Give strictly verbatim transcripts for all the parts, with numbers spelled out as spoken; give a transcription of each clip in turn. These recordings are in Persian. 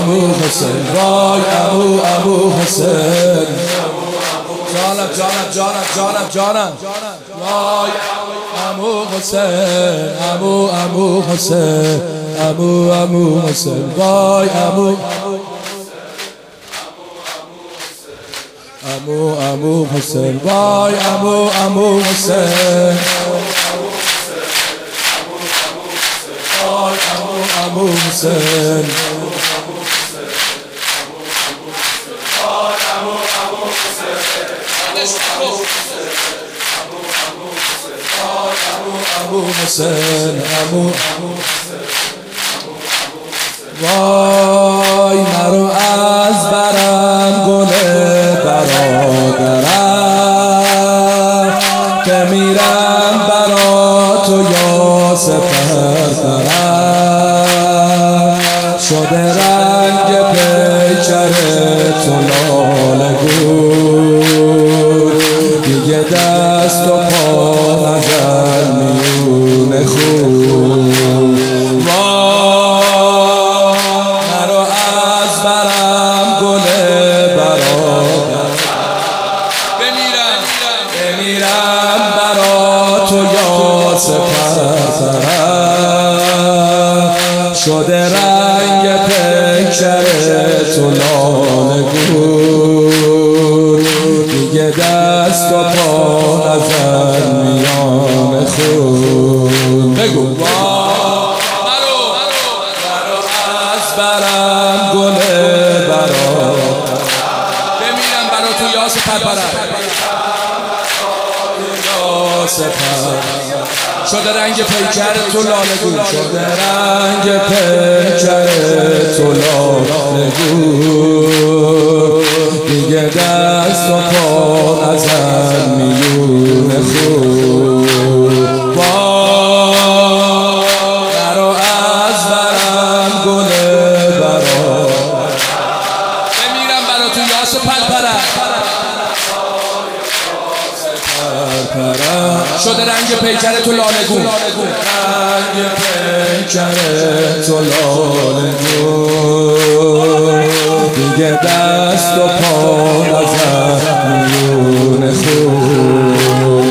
عمو حسین، وای عمو عمو حسین. جانم جانم جانم جانم جانم وای عمو حسین، عمو عمو حسین، عمو عمو حسین، وای عمو عمو عمو حسین، وای عمو عمو حسین، وای عمو عمو حسین. عمو حسین، عمو وای مرو از برم گل برادرم، بمیرم برا تو یا سپر برم. شده رنگ پیکر تو لاله گل، دیگه دست و پا نزن میون خون. مرو از برم گل برادرم، بمیرم بمیرم برا تو یا سپر برم. شده رنگ پیکر تو لاله گل، دیگه دست و پا نزن میان خون. بگو مرو از برم گل برادرم، بمیرم برا تو یا سپر برم، یا سپر. شده رنگ پیکر تو لاله گل، شده رنگ پیکر تو لاله گل، دیگه دست و پا نزن میون خون. مرو از برم گل برادرم، بمیرم برا تو یا سپر برم. شده رنگ پیکر تو لاله گون، رنگ پیکر تو لاله گون، دیگه دست و پا نزن میون خون.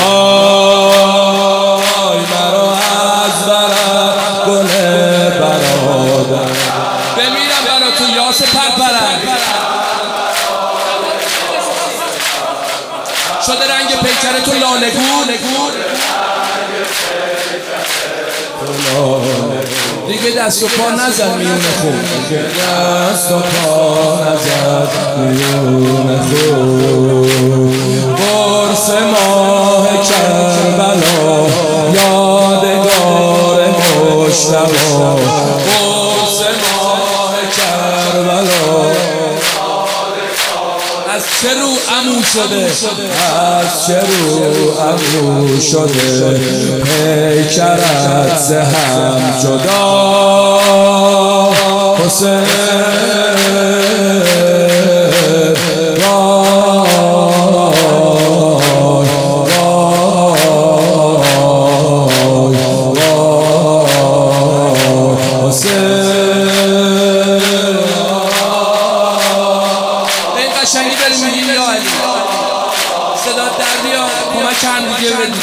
وای مرو از برم گل برادرم، بمیرم برا تو یا سپر برم. شده رنگ پیکر تو لاله گون، دیگه دست و پا نزن میون خون، دیگه دست و پا نزن میون خون. قرص ماه کربلا یادگار مجتبی، قرص ماه کربلا از چه رو عمو شده، از چه رو عمو شده، پیکرت ز هم جدا حسین. قشنگی داری میگی یا علی، صدا در بیاد کمک هم دیگه بدی.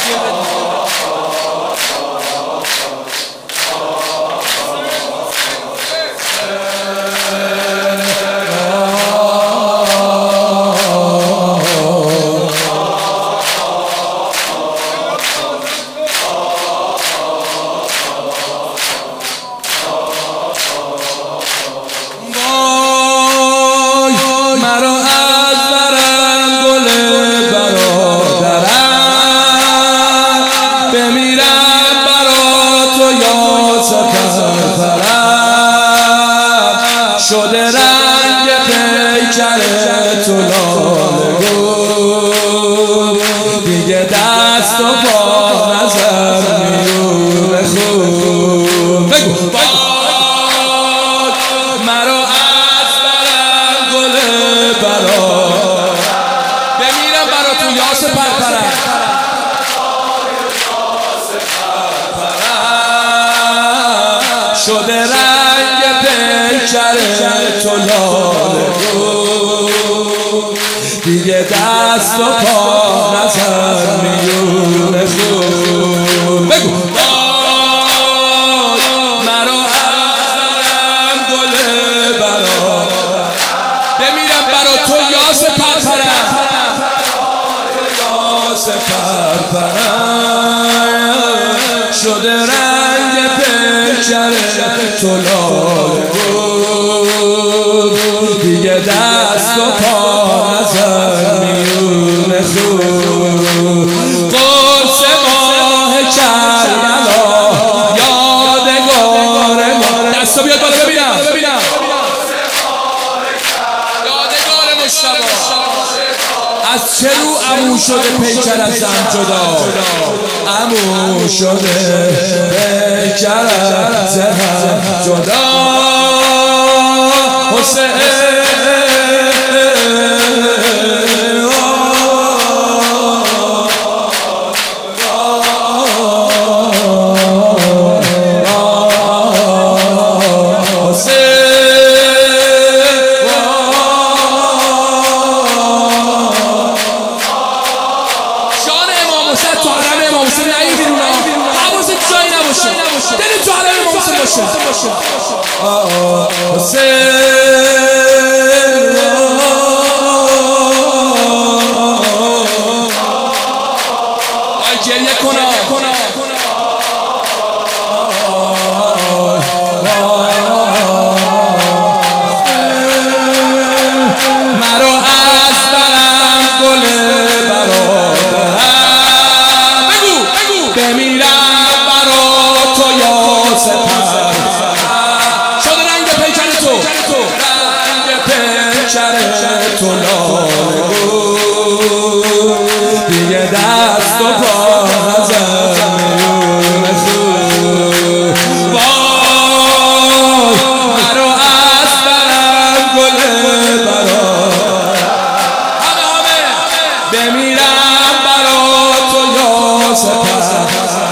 شده رنگ پیکر تو لاله گل، دیگه دست و پا نزن میون خون. بگو مرا از برم گل برادرم، بمیرم برا تو یا سپر برم. شده رنگ پیکر تو لاله بود دیگه دست و پا نزن میونه خون بگو مرا ازم گل برا بمیرم برا تو یاس پرپرم یاس پرپرم شده رنگ پیکر تو لاله بود دیگه دست و پا نزن میونه خون قرص ماه کربلا یادگار ما دستا بیاد بالا ببینم یادگار مجتبی از چه رو عمو شده پیکر از زن جدا عمو شده پیکر از زن جدا حسین دل تو حرم امام حسین باشه حسین آی گریه کنا مرا از برم گل برادرم بگو بمیرم شده رنگ پیکر تو رنگ پیکر تو لاله بود دیگه دست و پا نزن میونه خون وای مرا از برم گل برا همه همه بمیرم برا تو یاس پرپرم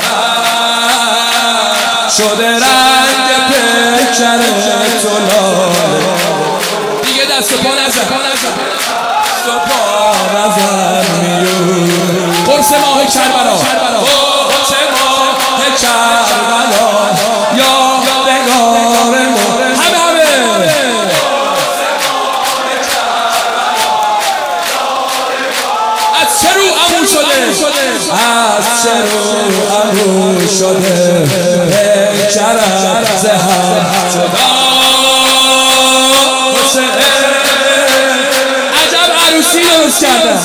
شده رنگ پیکر تو لاله دیگه دست و پا نزن دست و پا نزن میون قرص ماه کربلا قرص ماه کربلا یادگار ما همه همه از چه رو عمو شده از چه رو عمو شده پیکر از زن جدا عجب عروسی درست کردن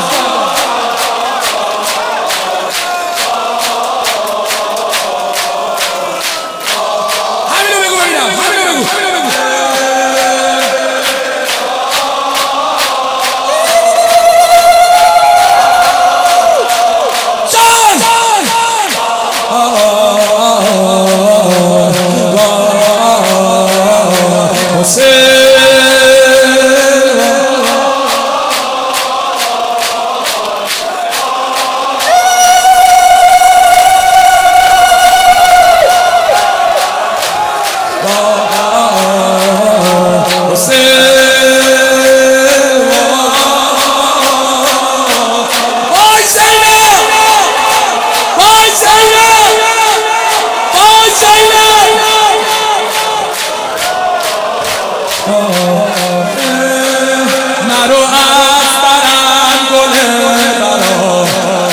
همینو بگو ببینم همینو بگو مرا از برم گل برا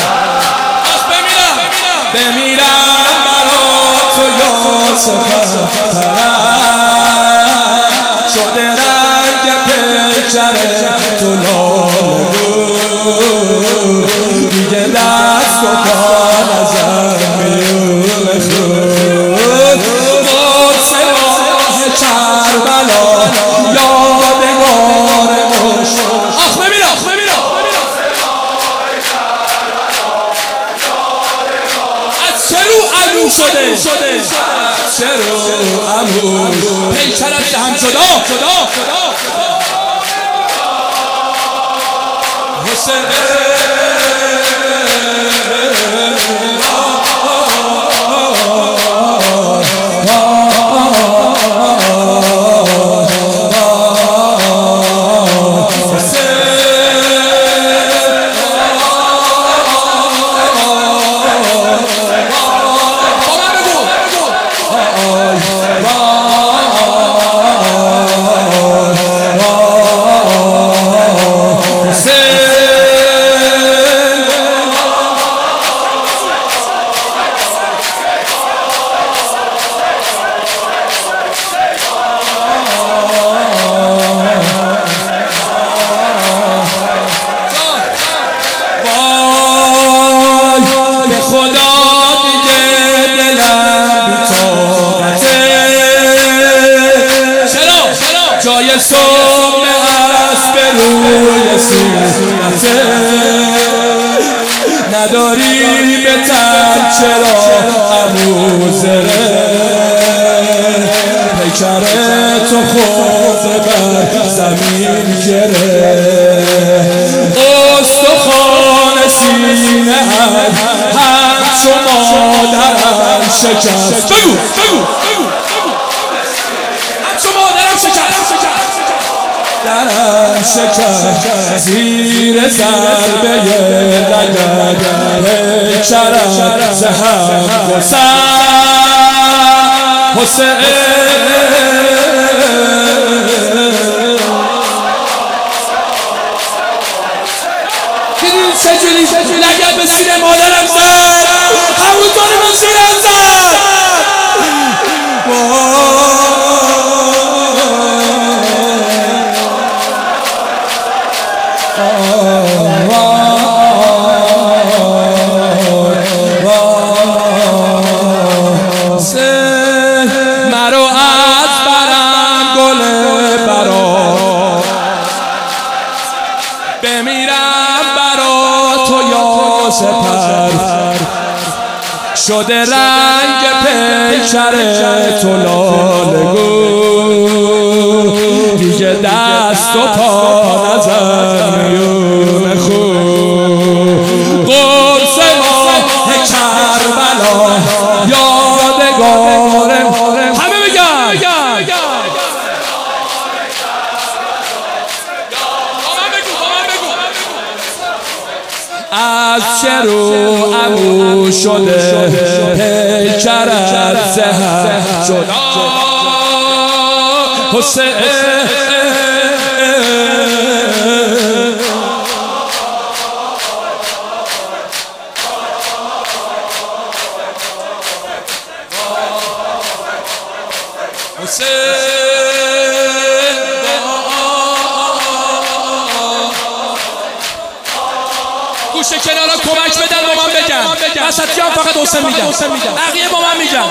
بمیرم برا تو یاس پرپرم شده رنگ پیکر تو لاله بود دیگه دست و پا نزن میونه خون قرص ماه کربلا یادگار ما آخ ببین آخ ببین از چه رو عمو شده چه رو عمو پیکر از هم جدا حسین جای صبح هست به روی سینته نداری به تن چرا عموزره پیکر تو خود بر زمین گره استخوان سینه هم همچو مادرم شکست بگو بگو همچو مادرم شکست درم شکست زیر ضربه لگد پیکرم زهم گسست حسین دیدین چجوری لگد به سینه مادرم زد همونطوری به سینه زد مرو از برم گل برا بمیرم برا تو یا سپر شده رنگ پیکر تو لالگو دیگه دست و پا نزن میون خون قرص ماه کربلا یادگار همه بگن از چه رو عمو شده پیکرت زهم شد حسین گوشه کنارا کمک بدن با من بگن وسطی هم فقط حسین میگن بقیه با من میگن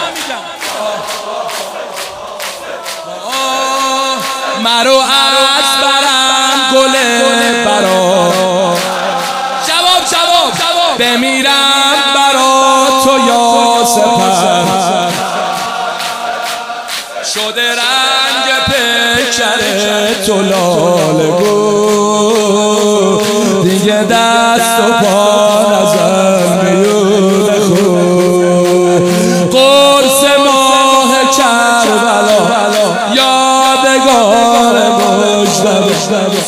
مرو از برم گل برا جواب جواب بمیرم برا تو یا سپر شده رنگ پیکر تو لالگو دیگه دست و پا نزن میون خون قرص ماه کربلا یادگار مجتبی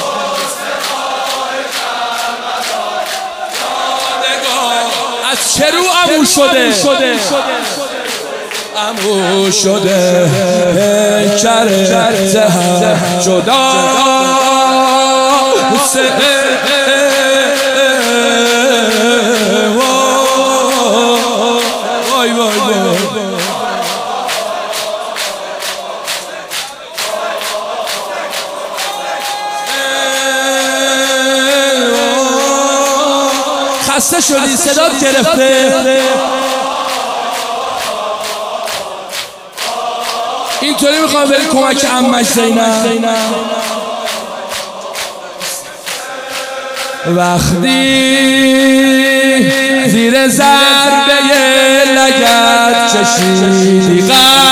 از چه رو عمو شده عمو شده پیکر زهم جدا حسین وای وای وای خسته شدی صدات گرفته اینطوری میخوام بری کمک عمش زینب وقتی زیر ضربه لگد کشیدی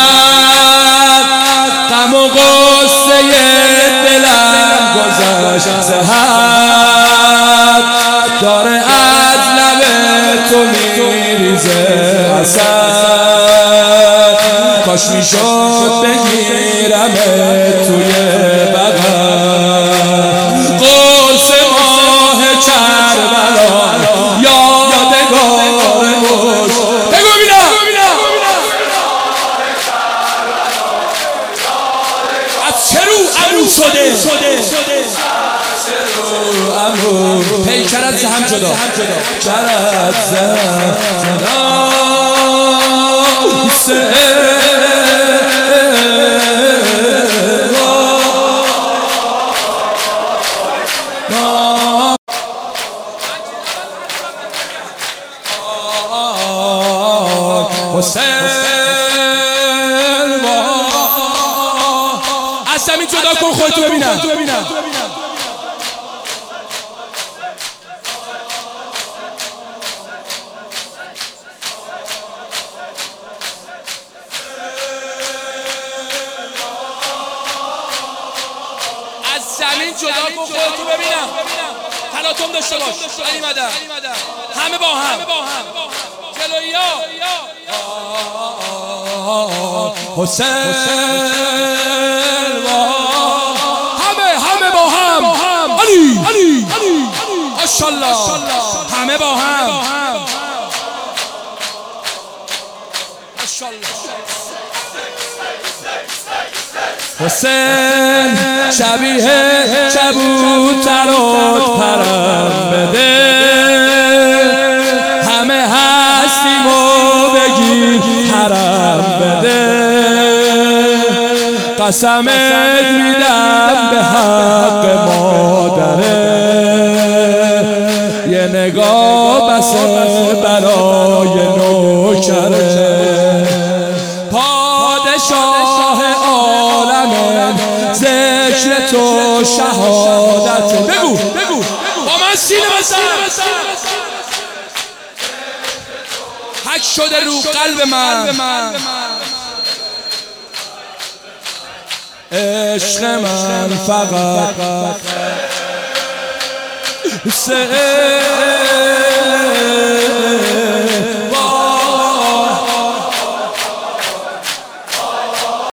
غم و غصه دلم گذشت ز حد داره از لب تو میریزه اثر کاش میشد بگیرم توی بغل قرص ماه کربلا یادگار مش بگو بینم از چه رو عمو شده عمو پیکرت زهم جدا کرت زهم جدا حسین از زمین جدا کن خودتو ببینم. از زمین جدا کن خودتو ببینم. تلاطم داشته باش. علی مدد. همه با هم. جلویا. حسین همه همه با هم. علی علی ماشاءالله همه با هم. ماشاءالله حسین شبیه کبوترات پرم بده، همه هستیم و بگی حرم بده. قسمت میدم به حق مادره، یه نگاه بسه برای نوکره. پادشاه عالم ذکر تو شهادت. بگو بگو با من سینه بزن. حک شده رو قلب من، عشق من فقط حسین.